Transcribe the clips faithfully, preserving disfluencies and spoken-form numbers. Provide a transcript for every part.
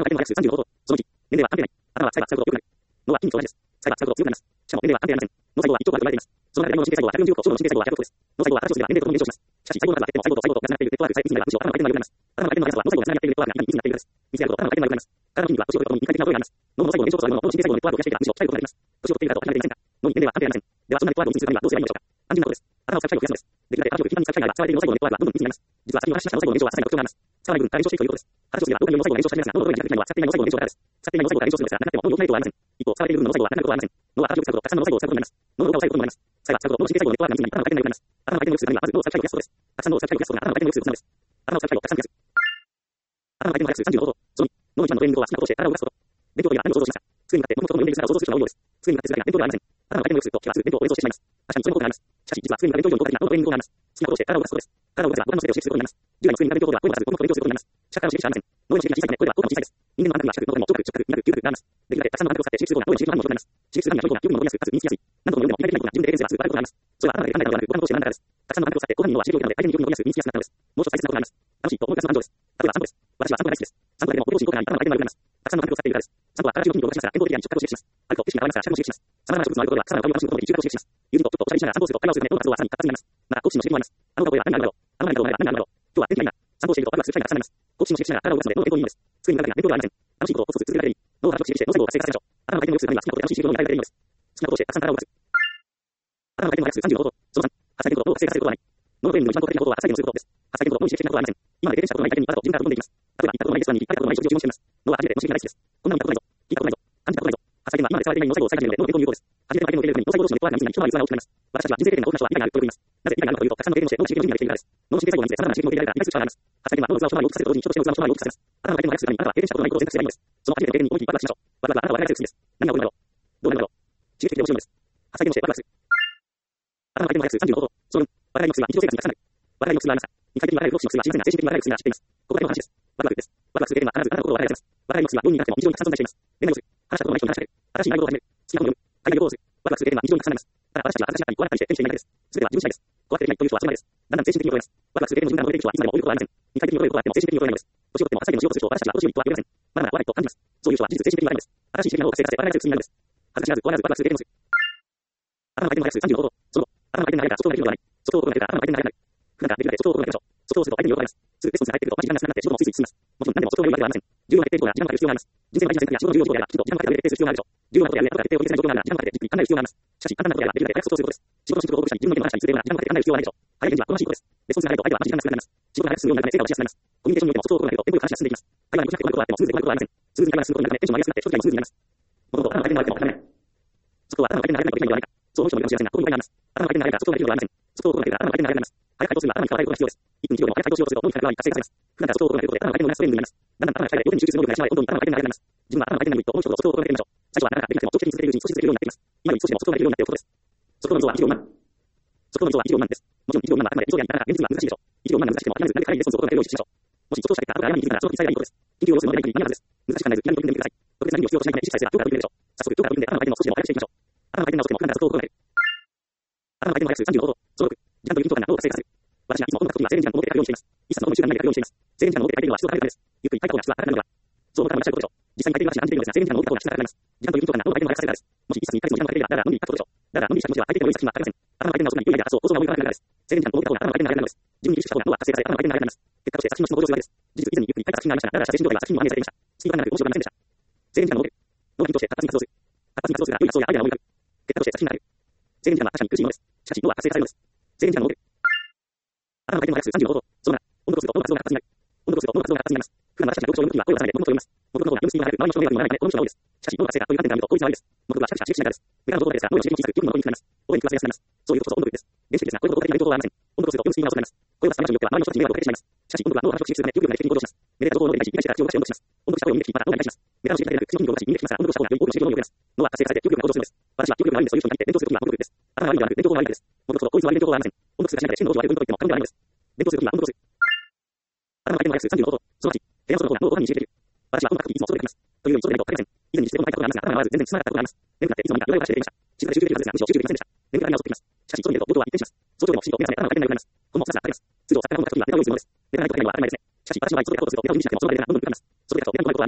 頭がさんじゅうごほど。そのいち、年齢は関係ない。頭は細胞が細胞が良くなる。脳は筋肉と同じです。細胞は細胞が強くなります。しかも年齢は関係ありません。脳細胞は一億が生まれています。その中で脳の神経細胞はひゃくよんじゅう億、小脳の神経細胞はひゃくおくです。脳細胞は形をすれば年齢とともに減少します。しかし細胞の数は減っても細胞と細胞とがつながっているネットワークさえつながると頭の回転が良くなります。頭の回転の速さは脳細胞がつながっているネットワークがいかに密になっているかです。密であると頭の回転が良くなります。体の筋肉は年を取るとともに二回的な衰えがあります。脳の細胞の延長こそが脳の神経細胞のネットワークを増やしていたらむしろ鍛えることができます。年を取っているからと離れていませんか。脳に年齢は関係ありません。ではそんなネットワークを維持するためにはどうすればいいのでしょうか。単純なことです。頭を使う機会を増やすのです。できるだけ頭を頻繁に使う機会があれば使われている脳細胞のネットワークはどんどん密になります。実は先ほど話しました脳細胞の延長は些細な特徴があります。使わない分体が延長していくということです。話をすれば脳細胞の延長したいのですが、脳の上に着地なのは使っていない脳細胞の延長だからです。使っていない脳細胞が延長するのですが、なくても脳に大きな影響はありません。一方、使われている分の脳細胞はなくなることはありません。脳は形を使うとたくさんの脳細胞を使うことになります。脳の動作を使うことになります。細胞は使うと脳の神経細胞のネットワークが密になり、頭の回転が良くなります。頭の回転を良くするためにはまず脳を使う機会を増やすことです。たくさん脳を使う機会を増やすことが頭の回転を良くすることです。頭を使う機会をたくさん増やす。頭の回転を速くするさんじゅうごほど。そのい、脳の一番のトレーニングとは好きなことをして体を動かすこと。勉強といえば何を想像しました。机に向かって元々の読んでいる姿を想像する人が多いようです。机に向かって姿が勉強ではありません。頭の回転を良くすると気はすぐ勉強を連想してしまいます。確かにそういうことがあります。しかし実は机に向かって勉強よりも効果的な脳のトレーニングを行います。好きなことをして体を動かすことです。体を動かせば他の全てを刺激することになります。従来の机に向かって勉強とは声も出さず僕も勉強することになります。視覚からの刺激しかありません。脳の刺激が小さいため声では効果も小さいです。人間の感覚は視覚、脳でも聴覚、触覚、味覚、嗅覚、嗅覚があります。できるだけたくさんの感覚を使って刺激することが脳に刺激の反応を求めます。刺激するためには良いものがより戻りやすく、かつ身につきやすい。何度も読んでも意外とないことが自分でエビデンスがすぐ分かることがあります。それは頭で考えたのではなく、他のことをして学んだからです。たくさんの感覚を使ってご飯に脳は刺激を受けたので回転により戻りやすく、身につきやすくなったのです。もう一つ大切なことがあります。楽しいと思い出すのは感情です。例えば散歩です。私は散歩が大好きです。散歩だけでも心地いいことがあり、頭の回転が良くなります。たくさんの感覚を使っているからです。散歩は体中の筋肉を動かしながら健康的な触覚を刺激します。歩くと景色が変わりますから視覚も刺激します。様々な植物のあることは体の香りを楽しむこともでき、嗅覚を刺激します。友人と人とおしゃべりしながら散歩をすると会話をするため脳の活動はさらに活発になります。また好奇心の刺激もあります。あの顔や何があるだろう。あの何がどうなれば何があるだろう。今日は天気がいいな。散歩をしているとワクワクする機会がたくさんあります。好奇心を刺激しながら体を動かすので脳の健康にいいのです。机に向かって勉強ではありません。楽しいことをコツコツ続けられる。脳を話を刺激して脳細胞を活性化させましょう。頭の回転を良くするためには好きなことで楽しい刺激を脳に与えるだけでいいのです。好きなことをしてたくさん体を動かす。頭の回転を速くするさんじゅうごほど。そのさん、発散転動を活性化させることはない。脳のトレーニングの一番効果的なことは発散転動をすることです。発散転動は脳に刺激的なことはありません。今まで経験したことのない体験にわざと自分から飛んでいきます。例えば、行ったことないレストランに行き、食べたことない食事を注文しています。脳は初めての刺激が大好きです。こんなの見たことないぞ。聞いたことないぞ。感じたことないぞ。発散転動は今まで使われていない脳細胞を再現するので脳の健康に有効です。初めての回転を受け入れるために脳細胞同士のネットワークが密になり、人は器が大きくなります。私たちは人生経験の多くの人は理解があると呼びます。なぜ理解があるのかというと、たくさんの経験をして脳の刺激の準備ができているからです。脳の神経細胞が密で様々な刺激を受け入れられたリラックス力があります。発散転動は脳の器を一回り大きくさせると同時に人としての器の一回り大きくさせます。頭の回転を速くするためにあなたは経験したことのないことを選択するためにあなたは一番いいことを選択すればいいのです。その初めての経験に大きくワクワクしましょう。ワクワクはあなたを笑いやすくするんです。ワクワクはあなたを笑いやすくするんです。その後あなたは笑いやすいです。何が起こるのだろう。どうなるのだろう。刺激的で面白いのです。発散転動をしてワクワクする。頭の回転を速くするさんじゅうごほど。そのに、笑いの薬は日常生活にたくさんある。笑いの薬はありますか。二回的に笑いを防止の薬は心理的な笑いの薬が知っています。ここだけの話です。ワクワクです。ワクワクする経験は必ずあなたの心を笑いやせます。笑いの薬は世になくても日常にたくさん存在しています。連絡をする。話したことない人に話しかける。新しい習い事を始める。好きなことを読む。海外旅行をする。ワクワクする経験は日常にたくさんあります。ただ私たちは形になったり怖がったりして手にしていないだけです。すべては自分次第です。怖くてできないという人はそれまでです。だんだん精神的に衰えます。ワクワクする経験の自分から戻れる人はいつまでも追いることはありません。二回的に衰えることはあっても精神的に衰えないのです。年を取っても朝日の仕事する人を私たちは年寄りとは言えません。まだまだ怖いと感じます。そういう人は事実精神的に悪いのです。新しい刺激が脳を活性化させ笑いやすい薬になるのです。恥ずかしがらず怖がらずワクワクする経験をする。頭の回転の速くするさんじゅうごほど。その後、頭の回転が速いから速度ができることはない。速度を行っているから頭の回転が速くなる。普段からできるだけ速度を行ってみましょう。速度をすると相手によくわかります。すぐレスポンスが入ってくると時間が少なくなって仕事もついつい進みます。もちろん何でも速度が良いわけではありません。重要な決定事項や時間をかける必要があります。人生の大事な選択や仕事の重要事項やきちんと時間をかけて決定する必要があるでしょう。重要なことや後から決定を決めない状況があるなら時間をかけてじっくり考える必要があります。しかし簡単なことやできるだけ早く速度をすることです。仕事の進捗を報告したり自分の意見を話したりするような時間をかけて考える必要はないでしょう。早い返事は好ましいことです。レスポンスが早いと相手は待ち時間が少なくなります。仕事が早く進むようになるため成果を出しやすくなります。コミュニケーションにおいても速度を行うとテンポよく話が進んでいきます。会話に苦しくて困ることはあってもスムーズに行うことはありません。スムーズに会話が進むことになるためテンションが上がりやすくなって一つやりもスムーズになります。もともと頭の回転が悪くてもならない。速度は頭の回転が速くなるとできないのではないか。そう思う人もいるかもしれませんが、ここに書いてあります。頭の回転が速いから速度ができるのではありません。速度を行うと頭の回転が速くなります。早く回答するには頭に変わらないことが必要です。いっぷんいちびょうでも早く回答しようとすると脳に働く側に活性化されます。普段から速度を行うことで頭の回転の速さトレーニングになります。だんだん頭が速いで要点に集中する能力が養われ、どんどん頭の回転が速くなります。自分は頭の回転が良いと思う人と速度を行ってみましょう。最初はなかなかできなくても長期的に続けるうちに少しずつできるようになっています。今より少しでも速度ができるようになっておくことです。速度の像は一秒未満。速度の像は一秒未満です。もちろん一秒未満はあくまで理想でありながら現実には難しいでしょう。一秒未満が難しくても諦めず何か彼にレスポンスを行うレベルを意識しましょう。もし速度をした結果後から謝りに気づくならその記載がいいことです。緊急を要するので何かに間に合わずです。難しく考えず気軽に取り組んでみてください。特別な意味を必要としないため意識さえすればどうから取り組めるでしょう。早速どうから取り組んで頭の回転を少しでも速くしていきましょう。頭の回転が遅くても普段から速度を行える。頭の回転の速くするさんじゅうごほど。そのろく、時間という緊張感が脳を活性化させる。私はいつも音楽時は制限時間を設けて書くようにしています。一冊の本を習慣に書くようにしています。制限時間を設けて書いているのは質を高めるためです。ゆっくり書いた方が質は高くなるのでは。そう思ったら間違いことでしょう。実際に書いている私に感じているのですが、制限時間を設けた方が質が高くなります。時間という緊張感が脳の回転を速くさせるからです。もし一冊にいっかげつも時間をかけていれば、だからのんびり書くことでしょう。だからのんびりした気持ちでは書いていても良い作品はありません。頭の回転が遅くなり良いアイデア発想、構想が思い浮かばなくなるからです。制限時間を設けた方が頭の回転が速くなるのです。自分に意識した方が脳は活性化され頭の回転が速くなります。結果として作品の質も向上するわけです。事実以前にゆっくり書いた作品がありましたが、だから写真上では作品も反映されていました。スピードがなく面白くありませんでした。制限時間を設ける。脳が緊張して活発に活動する。活発に活動するが良い発想やアイデアが思い浮かぶ。結果として作品がある。制限時間は確かに苦しいものです。しかし脳は活性化されるのです。制限時間を設ける。頭の回転の速くするさんじゅうごほど。そのなな、音読すると脳の活動が活発になる。音読すると脳の活動が活発になります。普段私たちが読書を読むときは声を出さないで黙々と読みます。黙々の方が読むスピードが速く、周りの人の迷惑にもならないため、この人が多いです。しかし、脳の活性化という観点から見ると効率が悪いです。黙々はシャキシャキ刺激しながらです。メガの動画ですが、脳の刺激も小さく、気分の音になります。音に食わせやすくなります。そういうことこそ音読です。電子的ですが、これほど効果的な影響はありません。音読すると読むスピードが遅くなります。声を出すための人によっては、周りの人たちに迷惑をかけてしまいます。しかし、音読は脳の話を刺激するため、気分が激的に行動します。めでた情報を脳で理解し、理解してから気を動かし、音読します。音読した声を耳で聞き、また脳内に返します。めでたの刺激だけでなく、口の筋肉を動かし、耳で聞きますから、音読した方がより多くの刺激を脳に送ります。脳は活性化されて、記憶力が向上するんです。私は記憶力が悪いので、そういう人に限って勉強するときは音読です。頭が悪いのではなく、勉強法が悪いからです。音読と効率の悪い勉強法はありません。音読するがしないで真の音を悪い文と言っても過言ではないのです。勉強するときは音読する。頭の回転の速くするさんじゅうごほど。そのはち、提案する方が脳をご飯に刺激できる。私は音楽にいつも音で書きます。というより、外でないと書けません。以前にしてこの書いたことがありますが、頭が回らず全然進まなかったことがあります。眠くなっていつも見た裏を返していました。静かで集中できるはずですが、むしろ集中できませんでした。眠くなり直ってきます。しかし、外に出ると、僕は一転します。早朝でも不思議と目が覚め、頭の回転が良くなります。このもふたつがあります。通常、作家が音楽書くときはネタを用意するのです。ネタがないと書けるのは当たり前ですね。しかし、私の場合、それがことすると、手の短さもその場でどんどん深くなります。それだと、ネタのないことはありません。不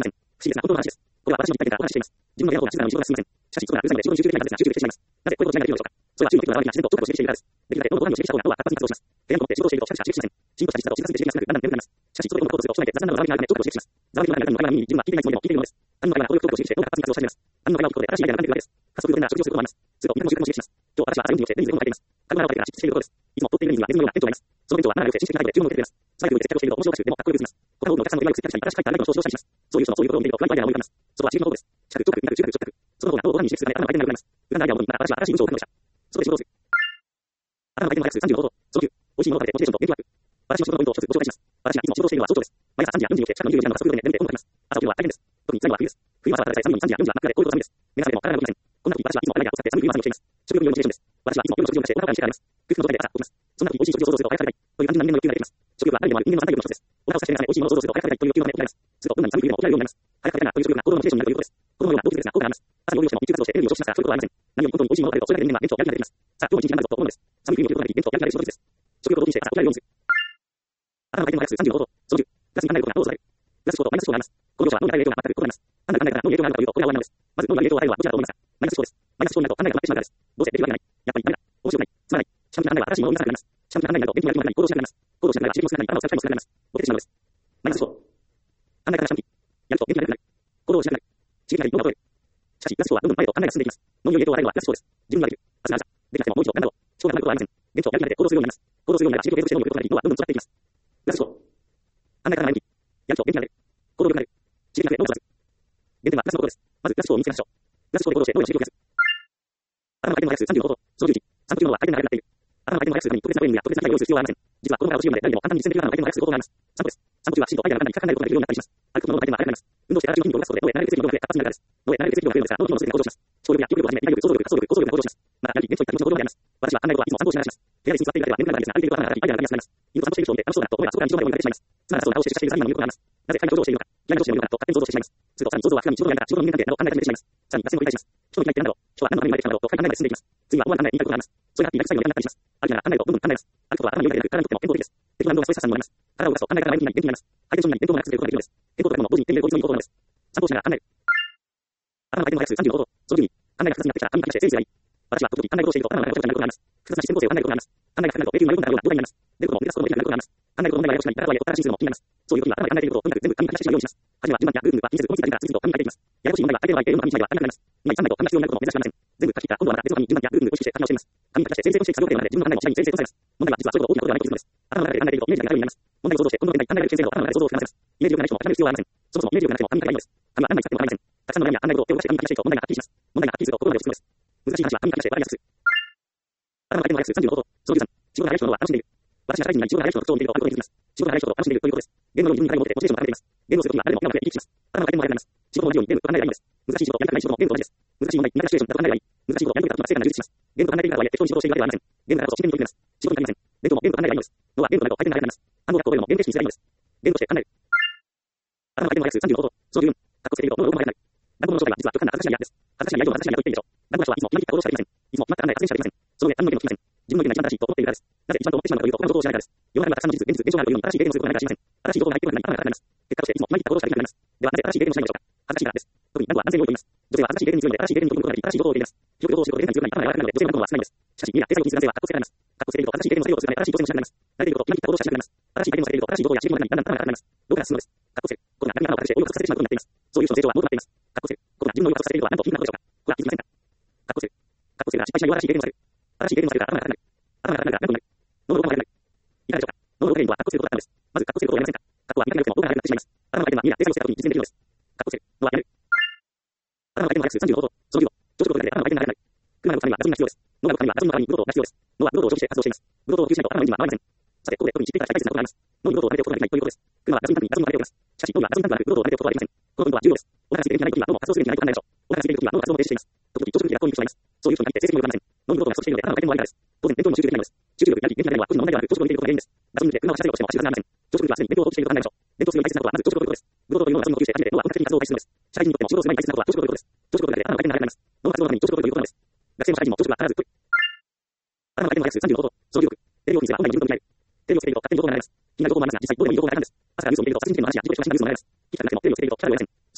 不思議な本当の話です。これは私の実体験からお話ししています。自分の言語が静かなのに自分がすみません。しかし、そこがうざいので、自分のじゅうきゅう世紀なんですが、じゅうきゅう世紀しています。なぜこういうことをしないできるのでしょうか。それは中国的な周りに自然と長所を指摘しているからです。できるだけどのご飯を指摘した方が脳は活発に活動します。提案と思って仕事をしているとしかしか刺激しません。進歩した実だと静かにしてしまいます。だんだん眠くなります。しかし、それをうまく行動するとしないで雑談などの周りにあるため長所を指摘します。ざわめきの中にの会話の意味に自分は聞いていないつもりも聞いているのです。他人の会話がこういうことを指摘して脳が活発に活動し始めます。他人の会話を聞くことで新しいアイデアが浮かんでくるからです。加速度にな食事をすると思います。すると、見た目も習慣も刺激します。今日私は朝に起きてレンズで本を書いています。カルボナーラを書いてから執筆しているところです。いつも撮っているレンズにはレンズのようなペントがあります。そのペントは斜め良くて紳士的な態度で注文を受けています。最後に接着をしていると面白おかしくでもかっこよく映ります。この多くのお客さんの祝いを作ったり、新しく書いたアイデアの表彰したりします。そういう人のそういうことを見ていると暗いアイデアが思い浮かびます。そこは刺激の方です。視覚、聴覚、味覚、中学、中学、その方が脳をご飯に指摘するため頭の回転が良くなります。浮かんだアイデアを元にまた私は新しい文章を書くのでした。そこで仕事をする。頭の回転の速ささんじゅうごほど。そのきゅう、美味しいものを食べてモチベーションと元気アップ。私の仕事のポイントを一つご紹介します。私がいつも仕事をしているのは早朝です。毎朝さんじやよんじに起きて近くのにじゅうよじかんの加速度で眠って本を書きます。朝起きるのは大変です。特に辛いのは冬です。冬は朝からさんじやよんじは真っ暗でこういうこと寒いです。皆さんでも体が動きません。こんな時私はいつもアイデアを使って寒い冬は朝に起きています。食欲によるモチベーションです。私はいつも夜の食事を出してお腹を満たしてからです。空腹の状態で朝起きます。そんな時美味しい食事を想像すると早く食べたいという単純な人間の欲求が出てきます。食欲は誰でもある人間の三大欲の一つです。お腹を空かせて目覚め美味しいものを想像すると早く食べたいという欲求が起きます。するとどんなに寒い冬でも起きられるようになります。早く食べたいなという食欲が行動のモチベーションになるということです。このような動機的な効果があります。朝に料理をしても日中活動してエネルギーを消費しますが、そういうことはありません。何より本当に美味しいものを食べるとそれだけで人間は元気をやる気が出てきます。さあ、今日も一日頑張るぞと思うのです。寒い冬に起きることができ、元気をやる気が出るその時です。食欲を動機にして朝起きられるようにする。頭の回転の速ささんじゅうごほど。そのきゅう、プラスに考えることが脳を育てる。プラス思考とマイナス思考があります。この両者は脳に与える影響が全く異なります。判断が考えるから脳に影響があるかというと、これは終わりなのです。まず脳に与える影響を与えるのはどちらだと思いますか。マイナス思考です。マイナス思考になると考えが止まってしまうからです。どうせできるわけがない。やっぱりダメだ。面白くない。つまらない。主観的な考えは新しいものを生み出さなくなります。主観的な考えになると元気になる気もなくなり行動しなくなります。行動しなくなりは刺激も少なくなり頭を使う機会も少なくなります。起きてしまうのです。マイナス思考。考え方が主観的。やると元気になるくなる。行動をしなくなる。刺激が脳が取れる。しかし、プラス思考はどんどん前へと考えが進んでいきます。脳による影響を与えるのはプラス思考です。自分ができる。明日の朝。できなくてももう一度頑張ろう。思考がなることはありません。元気をやる気が出て行動するようになります。行動するようになれば刺激を継続して脳によることができ、脳はどんどん育っていきます。プラス思考。考え方が前向き。やると元気になる。行動力がなる。刺激が増え脳を育つ。原点はプラスのことです。まずプラス思考を見つけましょう。プラス思考で行動して脳や刺激を増やす。頭の回転の速ささんじゅうごほど。そのきゅう、散歩中の脳は回転が速くなっている。頭の回転の速さに特別なトレーニングや特別な機械を要する必要はありません。実は子供からお年寄りまで誰でも簡単に実践できる頭の回転の速さ方法があります。散歩です。散歩中は進路アイデアが簡単に深く考えることができるようになったりします。歩くことの脳の回転は速くなります。運動して体重筋肉を動かすことで脳へ流れる血液の量が増え活発になるからです。脳へ流れる血液の量が増えるのですが、脳の機能の全てが向上します。思考力や記憶力をはじめ、理解力、想像力、発想力、構想力が向上します。また、やる気、元気といった気持ちの行動があります。私は考えることはいつも散歩をしながらします。部屋で椅子に座っているだけでは眠くなるのですが、歩いていると頭が働き、アイデアが浮かびやすくなります。犬と散歩している人を見て楽しそうだなと思えばそこから日常の中に流れてしまいます。つまらなそうな顔をして出社しているサラリーマンの魅力があります。なぜ彼が表情をしているのか、嫌いな上司の魅力だと勝手に想像してしまいます。するとさらに想像はさらに仕事のやり方、仕事の人間関係などを考え始めてしまいます。さらに脱線を繰り返します。人に対して何だろう、人は何のために生まれてきたのだろうと深い考えが進んでいきます。次は思わぬ考えに至ることがあります。それがハッピーな最後の時間になったりします。歩きながら考えるとどんどん考えます。歩くことは頭に良いだけでなく、体にとっても健康的です。適当な運動がストレス発散にもなります。体を動かすと考え方が前向きになり元気になります。ハイテンションになり伝統をなくすということができるのです。健康というものを同時に手に入れる効率のいい方法なのです。散歩しながら考える。頭の回転の速ささんじゅうごほど。そのきゅうに、考えが複雑になってきたら紙に書き出して整理すればいい。私は時々考え事をしていると頭の中でごちゃごちゃになることがあります。複雑なシステム構成を考えることがあります。考えが深くなるとベールに丸くなるような状態になります。出ることも出すこともできなくなることがあります。考えることの問題がよくなり、体はよく新しい数も気になります。そういう時には頭で考えていることをとにかく全部紙に書き出してしまうようにします。はじめは順番やグーグルは気にせず思いついた時から次々と紙に書いていきます。ややこしい問題は相手の相手の紙にしまえば紙になります。にまいさんまいと紙が必要になることも目指していません。全部書き切った今度はまた別の紙に順番やグーグルを意識して書き直しています。紙に書き出して整理整頓していく作業点まで自分の考えも次第に整理整頓されます。問題は実はそれほど大きなことではないということです。頭の中で考えているとイメージがでかいようになります。問題を想像して今度の展開考える先生の頭の中で想像を膨らませます。イメージ力がない人も諦める必要はありません。そもそもイメージ力がなくても紙に書けばいいのです。紙は何枚使っても構いません。たくさんの悩みや考え事を手を動かして紙に書き出していくと問題がはっきりします。問題がはっきりすると心まで落ち着くのです。難しい話は紙に書き出して分かりやすくする。頭の回転の速ささんじゅうごほど。そのじゅうさん、仕事が早い人の脳は楽しんでいる。私が社会人になり仕事が早い人の特徴を見ているとあることに気づきます。仕事が早い人と楽しんでいるということです。ゲームのように自分に持ってモチベーションを上げています。ゲームをするときは誰でも笑顔で生き生きします。頭の回転も速くなります。仕事も同じようにゲームと考えればいいのです。難しい仕事、やりたくない仕事もゲームと同じです。難しい問題、苦手なシチュエーションだと考えればいい。難しいこと、やりたくなったら成果が充実します。ゲームと考えているからとはいえ適当に仕事をしているわけではありません。ゲームだからこそ自然に取り組みます。仕事になりません。勉強もゲームと考えればいいのです。脳はゲームとなると回転が速くなります。暗号学校でもゲーム形式にすればいいのです。ゲームとして考える。頭の回転の速ささんじゅうごほど。そのじゅうよん、かっこつけていると脳が動かなくなる。団子の正体は実は極端な恥ずかしなやつです。恥ずかしいやりと恥ずかしいやと言っているでしょう。団子の人はいつも決まりきった行動しかできません。いつも決まった考えが発言しかできません。その上、他人の意見も聞きません。自分の意見が一番正しいと思っているからです。なぜ一番と思ってしまうのかというと、他のことを知らないからです。世の中にはたくさんの事実、現実、現象があるというように、正しい経験をすることがないから知りません。正しい情報が入ってこない頭が固まります。結果としていつも決まりきった行動しかできなくなります。ではなぜ正しい経験をしないのでしょうか。恥ずかしいからです。特に男は男性に多いと言います。女性は恥ずかしい経験に強いので正しい経験に取り組むことができ、正しい行動をできます。記録をすることで体に強くなり頭が柔らかくなるので女性の男は少ないのです。しかし、みんな手作業にする男性はかっこつけられます。かっこつけていると正しい経験の作業をするため正しい当選をしなくなります。慣れていること、決まりきった行動をしなくなります。正しい経験をさせていると正しい情報や刺激の中にだんだん頭が固まります。どこから進むのです。かっこつける。これが何かを隠して追いを隠させてしまうことになっています。そういう人の成長はもとなっています。かっこつける。これが自分の追いを隠させているとは何と皮肉なことでしょうか。これは気づきませんか。かっこつける。かっこつけるが失敗しないよう正しい経験をさせる。正しい経験をさせるから頭が固まる。頭が固まるから何となる。脳の動画がなくなる。いかがでしょうか。脳の動画にはかっこつけることがあるんです。まずかっこつけることをやめませんか。かっこは磨かなくても動画がなくなってしまいます。頭の回転はみんな手作業をした時に実現できるのです。かっこつけるのはやる。頭の回転の速ささんじゅうごほど。そのじゅうご、長時間で頭の回転が速くなる。車が動くためにはガソリンが必要です。脳が動くためにはガソリンの代わりにブドウ糖が必要です。脳はブドウ糖を消費して活動しています。ブドウ糖を吸収しないと頭の意味は回りません。さて、ここで特に知っていただきたい大切なことがあります。脳にブドウ糖を貯めておくことができないということです。車はガソリンタンクにガソリンを貯めておきます。しかし、脳にはガソリンタンクがなくブドウ糖を貯めておくことはできません。この運動は重要です。お腹が空いて元気がない時には脳も活動する元気がないと考えましょう。お腹が空いている時は脳が活動も停止しています。特に朝食時や学校に行く人がいます。そういう人に限って成績も良くなりません。脳にブドウ糖が不足しているので頭の回転も悪いからです。当然、勉強にも集中できないのです。集中力、やる気、元気がないのは個人の問題ではなく、朝食を見ていることが原因です。ガソリンで車を走らせようとしても走るはずがありません。朝食にはすでに勉強を落としていると考えましょう。勉強するより大切なことはまず朝食をということです。ブドウ糖というのをガソリンを吸収して初めて脳は本格的に活動を開始するのです。社会人にとっても仕事をする前に大切なことは朝食をということです。朝食をというだけで頭の回転が速くなります。脳の活動のために朝食をということなのです。学生も社会人も朝食は必ずと。頭の回転の速ささんじゅうごほど。そのじゅうろく、テレビを見せばオンラインの自分と向き合える。テレビをつけていると勝手に情報が流れます。気になる情報もありますが、実際どうでもいい情報が流れるんです。朝からニュースを見ていると殺人事件の話や事故で人が死んだニュースも流れます。聞きたくなくてもテレビをつけていると調べられません。そんな大事な話は朝から聞いて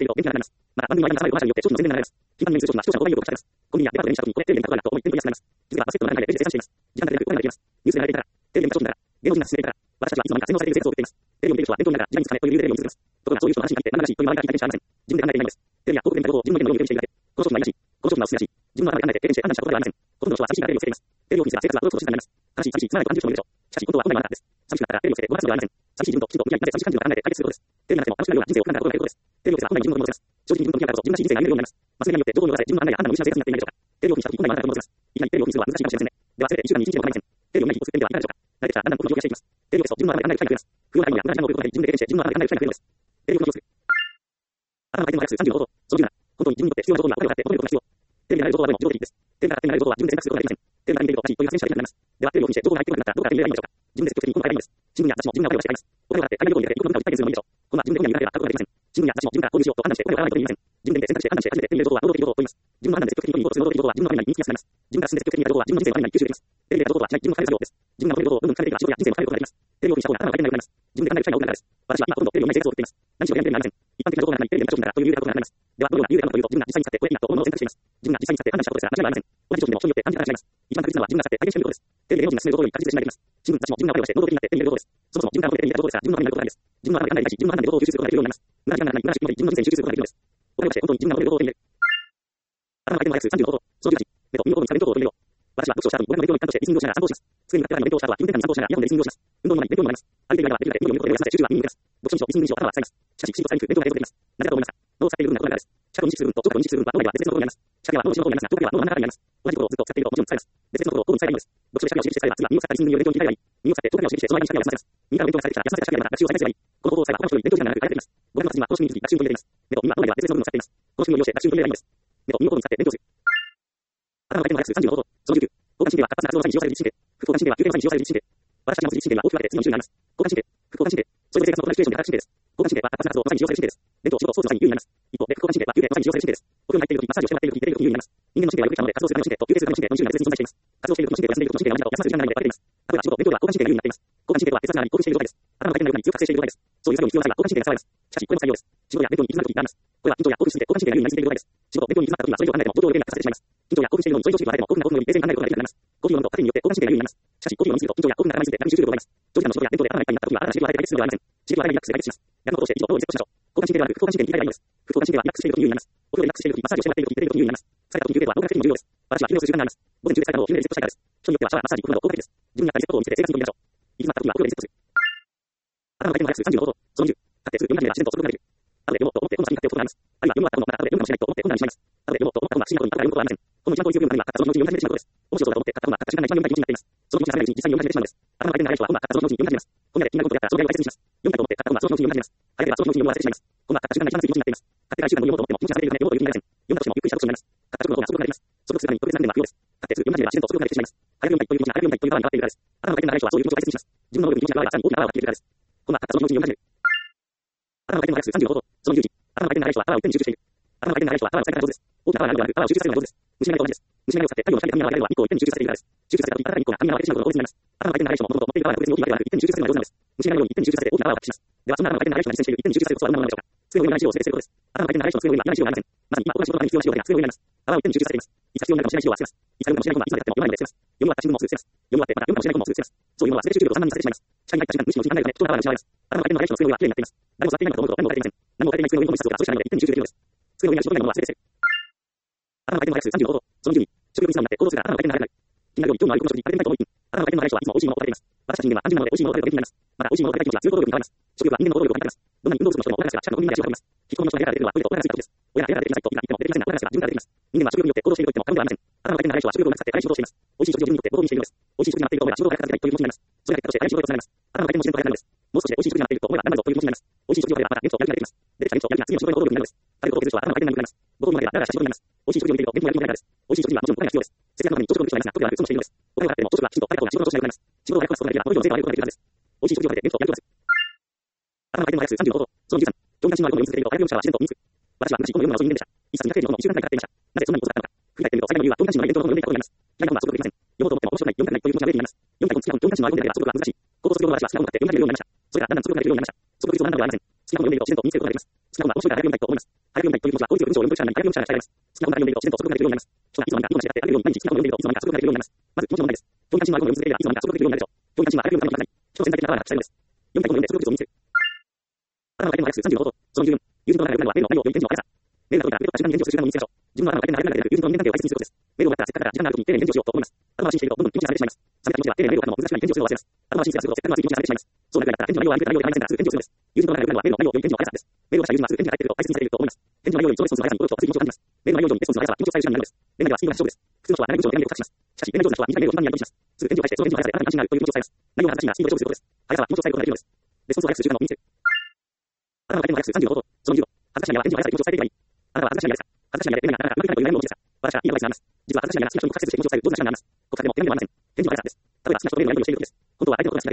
ていると勉強になります。また、番組の間の最後の話によって、長期の宣伝が流れます。頻繁にニュース情報が視聴者の購買意欲をかされます。コンビニやデパートで見た時に、これ、テレビに見たことがあると思い、テレビに安くなると思い、テレビがアセットの中でページで生産しています。時間がかけなくお金ができます。ニュースで流れていたら、テレビを見た商品なら、芸能人が進めていたら、私たちはいつの間にか洗脳されている生活を送っています。テレビを見ている人は伝統にながら時代に使えという理由でテレビを見続けます。ところがそういう人の話に入って、何らしいという周りが聞いたりしありません。自分で考えていないのです。テレビや広告で見た情報を自分の意見のように受け入れているだけ。この商品は怪しい。この商品は薄いらしい。自分の頭で考えて、テレビにして判断したことではありません。ほとんどの人は寂しいがテレビをつけています。テレビを見せば生活はおろそかしくなります。悲しい、寂しい、つまらないと感じる人もいるでしょう。しかし、本当は本来はあなたです。寂しくなったらテレビをつけてごまかすのではありません。寂しい自分ときちんと向き合い、なぜ寂しい感情が考えて解決することです。テレビがなくても楽しくなるような人生を考えたことがないことです。テレビを見せば本来に自分のものを持ちます。正直自分と向き合ったこそ自分らしい人生が歩めるようになります。マスメディアによって情報によらされ自分の判断や判断を失う生活になっていないでしょうか。テレビを気にした時本来はあなたのものを持ちます。いきなりテレビを気にするのは難しいかもしれませんね。ではせめていっしゅうかんにいちにちでも構いません。テレビを毎日一歩進んではいかがでしょうか。慣れてきたらだんだんこの状況がしていきます。テレビを消すと自分の頭で考える機会が増えます。不要な会議や無駄な時間を送ることで自分で経験して自分の頭で考える機会が増えるのです。テレビを気をつける。頭の回転の速くさんじゅうのこと、そのじゅうなな、本当に自分にとって必要なことにはお金を払って求めることが必要。テレビで流れる情報はでも自動的です。テレビが勝手に流れる情報は自分で選択することができません。テレビが見ているとおかしいという発言者が出てきます。ではテレビを気にして情報が入ってこなくなったらどうやって見ればいいのでしょうか。自分で積極的にこの変えばいいのです。新聞や雑誌も自分がお金をしています。お金を払って海外旅行に出ていろんなことを体験するのもいいでしょう。こんな自分で本に見られれば買うことができません。新聞や雑誌も自分が購入しようと判断してお金を払わないといけません。自分で選択して判断して初めて手に入れる情報は能動的情報と言います。自分の判断で積極的に物事をする能動的情報は自分の頭に身につきやすくなります。自分が進んで積極的にやる情報は自分の人生の頭に吸収できます。テレビでやる情報はしない自分の変える作業です。自分が求める情報をどんどん変えていけば仕事や人生も変えることができます。テレビを気にした方が頭が回転が良くなります。自分で考える機会が多くなるからです。私は今ほとんどテレビを見ない生活を送っています。何しろテレビで見ていません。一般的な情報がないテレビで見た商品ならという理由で買うことがなります。ではどのような理由で買うのかというと、自分が実際に使ってこれいいなと思うものを選択しています。自分が実際に使って判断したことですら間違いはありません。同じ商品でも人によって感じ方が違います。一番確実なのは自分が使って体験してみることです。テレビで芸能人が進めることより確実に信頼できます。新聞雑誌も自分がお金をして能動的になって手に入れることです。そもそも自分からテレビで見た情報ですら自分のためになることなんです。自分の頭で考えたし、自分の判断で情報を吸収することができるようになります。無駄な時間がない、無駄な時間まで自分の人生に集中することができるのです。お金をして本当に自分が求める情報を手に入れる。頭の回転の速くさんじゅうのこと、そのじゅうはち、目と耳の方に使う情報を取り入れよう。私は読書をした後に俺の勉強の一環としてリスニングをしながら散歩をします。机に向かって勉強をした後は気分転換に散歩をしながらイヤホンでリスニングをします。運動の前に勉強もなります。歩いている間はできるだけ耳を見ることで休ませ集中は耳に向けます。読書にしろリスニングにしろ頭は使います。しかし、不思議と使いにくい勉強が継続できます。なぜかと思いますか。脳を使っている部分が異なるからです。視覚を認識する部分と聴覚を認識する部分は脳内では別々のことになります。視覚は脳の後ろの方にありますが、聴覚は脳の真ん中にあります。同じことをずっと使っているともちろん使います。別々のことを交互に使えばいいのです。読書で視覚を識して使えば次は耳を使ったリスニングによる勉強に切り替えればいい。耳を使って聴覚を識してその間に視覚を休ませます。耳から勉強が疲れてきたら休ませた視覚でまた学習を再開すればいい。この方法を使えば他の人より勉強時間が長く変えられています。語学の活字はこの仕組みに気づき学習に取り入れています。目と耳は脳内では別々の部分を使っています。この仕組みを利用して学習に取り入れればいいのです。目と耳を交互に使って勉強する。頭の回転の速くさんじゅうのこと、そのじゅうきゅう、交感神経は活発な活動の際に使用される自律神経。副交感神経は休憩の際に使用される自律神経。私たちの自律神経は大きく分けて次の種類があります。交感神経、副交感神経、それぞれ生活の他のシチュエーションで働く神経です。交感神経は活発な活動の際に使用される神経です。伝統、仕事、スポーツの際に有利になります。一方で、副交感神経は休憩の際に使用される神経です。お風呂に入っている時、マッサージをしてもらっている時、寝ている時に有利になります。人間の神経はよくできたので、活動するための神経と休憩するための神経の種類が別に存在しています。活動している時の神経と休んでいる時の神経は何かを休ませる時間がないので分けています。例えば仕事、勉強では交感神経が有利になっています。交感神経とは血圧が上がり、興奮している状態です。頭の回転が良くなり強く活性している状態です。そういう作業に必要な際は交感神経が使われます。しかし、これも使いようです。仕事や勉強に行き詰まる時があります。これは緊張や興奮しすぎて交感神経が優位になりすぎている状態です。仕事、勉強に行き詰まった時はそれ以上離れても同量のゲームが活発してしまいます。緊張や興奮しているのにそれ以上刺激が与えても興奮が興奮より冷静に考えることができるようになります。コーヒーを飲むとカフェインによって交感神経が優位になります。しかし、コーヒーを飲みすぎると緊張や興奮が高まりすぎて中に集中力が弱まります。長時間の仕事や勉強で頭がいっぱいになった時は新たな刺激を与えて解決するのではありません。刺激を与えないリラックスで解決します。やることをして以上をリセットしましょう。交感神経ではなく副交感神経に切り替えればいいのです。副交感神経はリラックスしている時に優位になります。お風呂でリラックスしている時、マッサージをしてもらっている時、寝ている時に優位になります。疲れた時に休憩とはどうか的にも重要です。私は休憩をする時間があります。午前中で疲れたのを昼でリセットしたいからです。人によってはシャワー、マッサージ、行くなど効果的です。自分に合ったリセットを見つけて生活に取り入れましょう。行き詰まった時はお風呂でリセットする。頭の回転の速くさんじゅうのこと、そのにじゅう、勝ってすぐ読み始めれば自然と速くなれる。後で読もうと思って本の先に買っておくことがあります。あるいは読み終わった本をまた後で読むかもしれないと思って本棚にしまいます。後で読もうと思った本は不審なことに後から読むことはありません。本の一番遠い記憶には買ったその日のうちに読み始めてしまうことです。面白そうだと思って買った本は買った時間が一番読みたい気持ちになっています。その気持ちが冷めないうちに実際に読み始めてしまうのです。頭の回転が速い人は本は買ったその日のうちに読み始めます。本屋で気になることやったらそのぐらい大切にします。読みたいと思って買った本はその日のうちに読み始めます。早ければその日のうちに読む忘れてしまいます。本は買った時間が一番熱い気持ちになっています。買ってからいっしゅうかん後に読もうと思っても気持ちが冷めるため読もうという気になりません。読んだとしてもゆっくりした読書になります。買った直後の方が速くなります。速読するために特別な訓練が必要です。買ってすぐ読み始めれば自然と速くなれてしまいます。早く読みたいという気持ちが早く読みたいという側に変わっているからです。頭の回転が速い人はそういう気持ちを大切にします。自分の能力に気持ちが変わればさらに大きなパワーが出てくるからです。本は買ったその日のうちに読み始める。頭の回転が速くさんじゅうのこと、そのじゅういち、頭の回転が速い人はパワーを一点に集中している。頭の回転が速い人はパワーを使い方が上手です。大きなパワーがあるのではなく、パワーを集中させるのが上手です。虫眼鏡と同じです。虫眼鏡を使って太陽の光で髪が割れるのは日光を一点に集中させているからです。集中させた時、体に日光が髪が割れてしまうことが多いです。頭の回転が速い人ももともと持っているパワーが特別に大きいわけではなく、一点に集中させるのが上手なんです。虫眼鏡のように一点に集中させて大きなパワーを発揮します。では、そんな頭の回転が速い人が実践している一点に集中させるコツはどんなものなのでしょうか。机を読みない資料を全てすることです。頭の回転が速い人の机を読みは嫌な資料がありません。まさに今、僕が仕事のために必要な資料が机を読みになります。パワーを一点に集中させています。いつか必要になるかもしれない資料は捨てます。いつか読むかもしれない本はいつまで経っても読まないので捨てます。読み終わった新聞もすぐ捨てます。読み終わってまた読むかもしれない本もすぐ捨てます。そういうものは全て集中力を散漫にさせてしまいます。視界に入った時間、無視の時間がないので、人のパワーが失われます。頭の回転の速い人の机を読みは綺麗になっています。誰も座っていないのかと思うと何も書いていません。何も書いていない机の上に本を一冊置いたらそうしかないので一点に集中できるのです。机の上に仕事以外のものは全て捨てる。頭の回転の速いさんじゅうのこと、そのじゅうに、食欲に素直になって行動するが頭の回転が速くなる。気になるように興味のあることの食に食べてみたいと思い、頭の回転の速い人はいつも美味しいものを食べています。私たち人間は単純なので美味しいものを食べることができるようになります。また美味しいものを食べたい気持ちは強い行動力に変わります。食欲は人間の行動力を変えます。どんなに運動不足の人もお腹が空くが近くのコンビニで足を運びます。引きこもりの人が家から出るのはトイレとお腹が空いた時です。親が家から出てきなさいと今言っても出てきませんが、お腹が空くが自分から出てきます。人間は食欲によって行動していると言っても過言ではありません。頭の回転が速い人は食欲をなくさって早い仕事をしています。美味しい食事を自分にとってご褒美にしているのです。美味しい食事になっていると思えば仕事を早く片付けたいという気持ちになります。それが結果として早い仕事へとつながります。頭の回転の自然と早くなるのです。もう少しで美味しい食事になっていると思えば頑張るぞという気持ちになります。美味しい食事を食べればまた元気とやる気が出てきます。出てきた元気とやる気が次の仕事の行動力になるのです。食べることを削る人は頭の回転が良くなります。ご褒美まではだらだらした仕事になります。美味しい食事を見ていると元気もやる気もないからです。美味しい食事にはもちろんお金が必要です。節約のために朝食を抜く人がいますが、時はなく損しているのです。お金を払っても朝食がきちんと食べた方が仕事の調子が良くなります。仕事を早くこなすことができればこの以上の成果を上げることができるからです。美味しい食事を食べて元気とやる気を出す。頭の回転の速くさんじゅうのこと、そのじゅうさん、興味関心のある本を読み続けると早く読む者は自然と身につく。私は昔本を読むのが遅い人間でした。一冊にひゃくページの本をいっしゅうかんくらいかかっていました。なぜそんなに遅かったのか。振り返ってみると最大の理由は興味関心のある勉強の本を読んでいたことになります。嫌いな本は速読できません。読もうと思っても面白くない、読みたくないという気持ちが出てきます。読みたい本、好きな本、興味関心のある本であれば速読が難しい。高校卒業後私は好きな本を買って読み始めるようになりました。それがだんだん速読ができるようになりました。速読率を何なのではありません。好きな本を読んでいると自然と身につくことができます。好きな本は面白いから早く読みたいと思います。早早く読みたいという気持ちは、法律を文章を読むとしたら何か読む者が伝えられます。好きな本から読んでいると、自然と速読ができるようになります。人がいつの間にか今の時代であらゆるように毎日好きな本を読んでいると、いつの間にか速読ができるようになります。まず、気持ちの問題です。教員関心は本を読み続ければ、いつの間にか速読できるようになるでしょう。教員関心はあらゆる読むから人潜在的なパワーが伝えるのです。読みたい本を読んで速読術を身につける。頭の回転の速ささんじゅうごほど。そのじゅうよん。友人と仲良くなるのは、メールの内容をより点字の速さ。メールが届いたら、自分が時間に返事をする習慣を身につけましょう。自分の頭の回転が速くなるので、友人と人間関係を大切にすることです。メールを待ったら、せっかくだから時間があるときに丁寧に返事をしようと思います。後回しにしていると、どんどん気持ちが離れてしまいます。冷めた気持ちは、丁寧なメールを書くのも難しくなり返事をするのを忘れます。後回しにすると、せっかくの熱い気持ちが離れてしまいます。そうなるから、返事の内容は相手の内容で構いませんから、すぐ返事をするのです。友人と仲良くなるのは、メールの内容をより点字の速さです。メールをした友人はすぐ返事が返っていると大切にされていると思います。返事の内容より一度レスポンスの速さに心と熱い気持ちを感じます。メールの内容よりレスポンスの速さは気持ちを伝える手段になるのです。連絡はスピードが必要です。普通の人は長い文章で手紙を深くします。しかし、連絡上手な人は短いメールを簡単にやり取りします。すぐ返事を返して、その返事の速さであなたに関心があるという気持ちを伝えます。内容が難しいがスピードで勝負することです。速さは気持ちを伝えることができるのです。レスポンスを速くする習慣を身につける。あなたの回転の速ささんじゅうごほど。そのにじゅうご。恥ずかしながら返事の速さで気持ちを伝えていけばいい。あなたは恥ずかしながらですか。恥ずかしながらで連絡が長くなくなるという悩みのうちですか。私はいいアドバイスがあります。実は恥ずかしながら好きな人に直接して気持ちを伝える上手な手段があります。国家でも手紙でもありません。返事の速さです。例えば好きな人とメールのやり取りをしているときです。本当は相手のことが好きだけど恥ずかしくて好きなことをなかなか言い出せません。いつもすべてのやり取りは相手の内容があふれた内容があるので、あなたは相手の内容が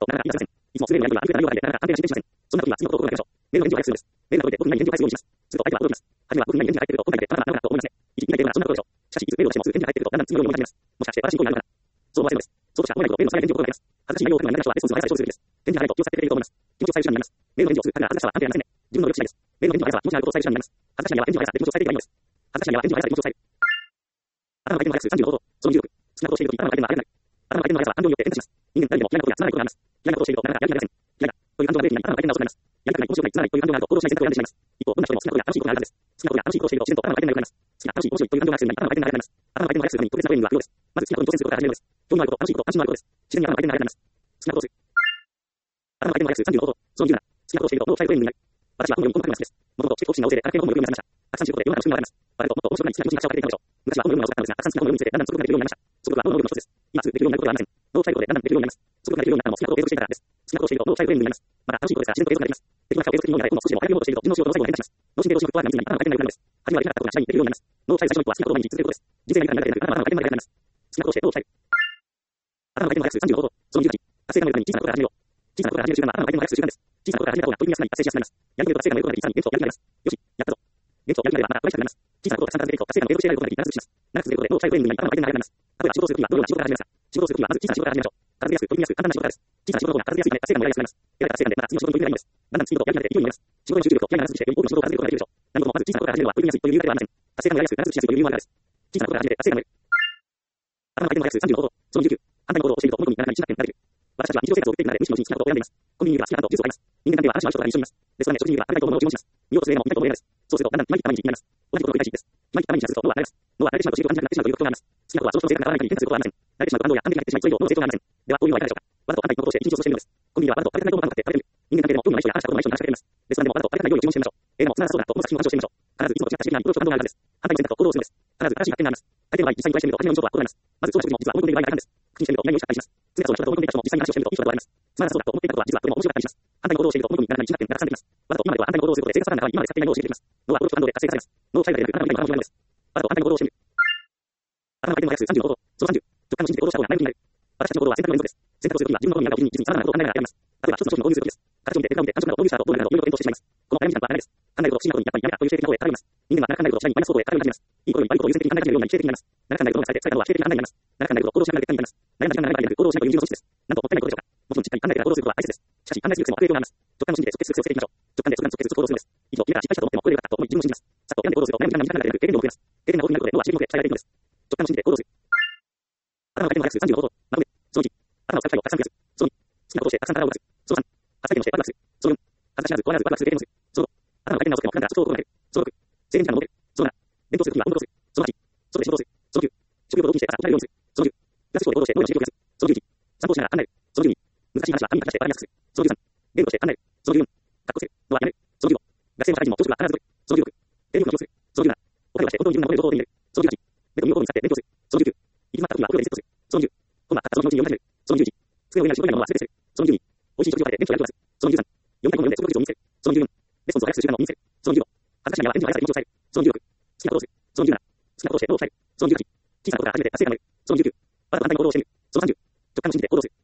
何を感じているか知りません。そんな時は次の方法を考えましょう。メールの返事を速くするんです。メールが届いて僕に何返事を返すようにします。すると相手は驚きます。初めは僕に何返事が入っていると、僕だけであなたはなのかと思いますね。いち、にかい電話がそんなことでしょう。しかし、いつメールを出してもすぐ返事が入っていると、だんだん次のように思い始めます。もしかして私に興味があるのかな。そう思わせるのです。そうとしか思えないとメールの最大の原因を心がけます。恥ずかしい内容を書くのが苦手な人はレスポンスの速さをするべきです。返事が入ると気を使ってくれると思います。気持ちを伝える手段になります。メールの返事をするため恥ずかしさは関係ありませんね。自分の努力次第です。メールの返事の速さは気持ちがあることを伝える手段になります。恥ずかしい内容は返事の速さで気持ちを伝えていけばいいのです。恥ずかしい内容は返事の速さで気持ちを伝える。頭の回転の速ささんじゅうごほど。そのにじゅうろく。好きなことをしているとき、頭の回転が速くなる。頭の回転の速さは感情によって変化します。人間誰でも嫌いなことやつまらないことがあります。嫌いなことをしているとなかなかやりたくなりません。嫌いだという感情が出るに頭の回転が遅くなります。やりたくない、面白くない、つまらないという感情があると行動しない選択を選んでしまいます。一方、どんな人でも好きなことや楽しいことがあるはずです。好きなことや楽しいことをしていると自然と頭の回転が良くなります。好きな楽しい面白いという感情が必要になり頭の回転が速くなります。頭の回転の速くするために特別なトレーニングが必要です。まず好きなことに挑戦することから始めるのです。興味のあること、楽しいこと、関心のあることです。自然に頭の回転が速くなります。好きなことをする。頭の回転の速くするさんじゅうごほど。そのじゅうなな。好きなことをしていると脳を鍛えるトレーニングになる。私は本を読むことが好きです。もともと知的好奇心が旺盛で、ある程度本を読むようになりました。たくさん知ることで世の中の仕組みがわかります。我々ともっと面白くない好きな気持ちが変わっていくのでしょう。昔は本を読むのが遅かったのですが、たくさん好きな本を読むにつれてだんだん速読ができるようになりました。速読は脳の能力の一つです。今すぐできるようになることはありません。脳を鍛えることでだんだんできるようになります。速読ができるようになったのも好きなことを継続していたからです。好きなことをしていると脳を鍛えるトレーニングになります。また楽しいことですが自然と継続ができます。できなくても継続的に読むので、本を少しでも早く読もうとしていると、自分の仕事の最後に変化します。脳神経同士のフットワークが密になり頭の回転が良くなるのです。初めはできなかったことが次第にできるようになります。脳を鍛える最初の一歩は好きなことを毎日続けることです。人生が豊かになるだけでなく、頭の回転が速くなります。好きなことをして脳を鍛える。頭の回転の速ささんじゅうごほど。そのにじゅうはち。達成感のために小さなことから始めよう。小さなことから始める習慣は頭の回転の速くする習慣です。小さなことから始めた方が取り組みやすくなり、達成しやすくなります。やり遂げると達成感が得ることができ、さらに元気とやる気が出ます。よし、やったぞ。元気とやる気が出ればまた嬉しくなります。小さなことをたくさん続けると達成感を継続していることができ、長続きします。長く続けることで脳を鍛えるトレーニングになり、頭の回転が速くなります。例えば仕事をするときはどのような仕事から始めますか。仕事をするときはまず小さな仕事から始めましょう。片付けやすく、取り組みやすく、簡単な仕事からです。小さな仕事の方が片付けやすいので達成感も得られやすくなります。得られた達成感でまた次の仕事に取り組みがいいのです。だんだん次のことをやり慣れて勢いになります。仕事の集中力と気合が長続きして、より多くの仕事を片付けることができるでしょう。何事もまず小さなことから始めるのは取り組みやすいという理由だけではありません。達成感が得られやすく、長続きしやすいという理由もあるからです。小さなことから始めて達成感が得る。頭の回転の速ささんじゅうごほど。そのにじゅうきゅう。反対の行動をしていると物事にならない一な点ができる。私たちは日常生活を送っていく中で無意識のうちに好きなことを選んでいます。コンビニに行けば好きなパンとジュースを買います。人間関係は話のある人と一緒にいます。レストランで食事に行けば食べたいと思うものを注文します。見ようとする絵も見たいと思う映画です。そうするとだんだん毎日毎日になります。同じことを繰り返しです。毎日毎日すると脳は慣れます。脳は慣れてしまうと刺激を感じなくなってしまうという特徴があります。好きなことはその人の性格が変わらない限り変化することはありません。慣れてしまうと反動や反撃が減ってしまい、それ以上脳の成長がありません。では、こういうのはいかがでしょうか。わざと反対のことをして一日を過ごしているのです。コンビニではわざと食べたくないと思うパンを買って食べてみる。人間関係でも興味のない人や話したことのない人に話しかけています。レストランでもわざと食べたくない料理を注文してみましょう。映画もつまらなそうだと思う作品を鑑賞してみましょう。必ずいつもと違った刺激があり、プロと反動があるはずです。反対の選択と行動をするんです。必ず新しい発見があります。相手の場合、実際に対してみると初めの印象とは異なります。まずそうな食事も実は思い込んでいる場合があるんです。口にしてみると何をしたかったりします。次はそうな人だと思い込んでいた人も実際に話をしてみるといい人だと言われます。つまらなそうだと思っていたことは実はとても面白かったりします。反対の行動をしていると思い込みにならない一な点がたくさんできます。わざと今までは反対の行動をすることで生活が今まで使っていない脳を刺激できます。脳はプロと反動で活性化されます。脳を鍛えるだけでなく、頭の回転が速くなるのです。わざと反対の行動をしてみる。頭の回転の速ささんじゅうごほど。そのさんじゅう。直感の信じて行動した方が前向きになる。私たちの行動は選択の連続です。選択をするときには自分の好みに合うことに実に様々なことを考えながら選びます。例えば一つの商品を購入するときです。形を見て、結果を見て、感触などを購入した後どうなるかをいろいろ検討してしまいます。この早め時間はダメです。考えることを不思議なことにやっぱりやめたという否定的な方へ偏ります。人間は長く考えることを次第にマイナス方向へ偏り始めます。いいことより悪いことを優先的に考え始めるようになり否定的になります。長く考えることが伝えて、最後は否定的な判断になります。長く考えることを行動しながら結果になります。悩んだ時間が長い場合になる行動をしないという友人の素質です。なんともったいないことでしょうか。もちろんしっかり考えてから行動することは大切です。しかし、考えすぎる癖も悪い影響があります。直感の信じて即決する癖をつけていきましょう。直感で即断即決ずつ行動するのです。一度決めたら失敗したと思ってもこれでよかったと思い自分を信じます。さっと選んで行動すると悩む時間が短くなるだけでなく、経験量も増えます。経験が豊富になることで脳は刺激目標で鍛えられていくのです。直感の信じて行動する。頭の回転の速ささんじゅうごほど。まとめ。そのいち。頭を使う機会をたくさん増やす。そのに。好きなことをしてたくさん体を動かす。そのさん。発体験をしてワクワクする。そのよん。恥ずかしなず、怖がらずワクワクする経験をする。そのご。頭の回転が遅くても普段からちょっと行動ができる。そのろく。制限時間が設ける。そのなな。勉強するときは音楽をする。そのはち。外で仕事をする。そのきゅう。職業を同期して朝起きられるようにする。そのじゅう。クラスで行動して脳の刺激を増やす。そのじゅういち。散歩しながら考える。そのじゅうに。難しい話は紙に書き出してわかりやすくする。そのじゅうさん。言語として考える。そのじゅうよん。学校するのはやめる。そのじゅうご。学生も社会人も朝食は必ずとる。そのじゅうろく。テレビを強くする。そのじゅうなな。お金をして本当に自分の情報を手に入れる。そのじゅうはち。目と耳を交互に使って勉強する。そのじゅうきゅう。行き詰まった時はお風呂でリセットする。そのじゅう。今度はたったその気持ちに読み始める。そのじゅういち。机を上にある仕事以外のものは全てする。そのじゅうに。美味しい食事を食べてベンチをやるとする。そのじゅうさん。読みたい本を読んで速読術を身につける。そのじゅうよん。レスポンスを速くする習慣を身につける。そのじゅうご。恥ずかしながら返事の速さで気持ちを伝える。そのじゅうろく。好きなことをする。そのじゅうなな。好きなことをして脳を鍛える。そのじゅうはち。小さなことから始めて達成感が得る。そのじゅうきゅう。わざと反対の行動をしてみる。そのさんじゅう。直感の信じて行動する。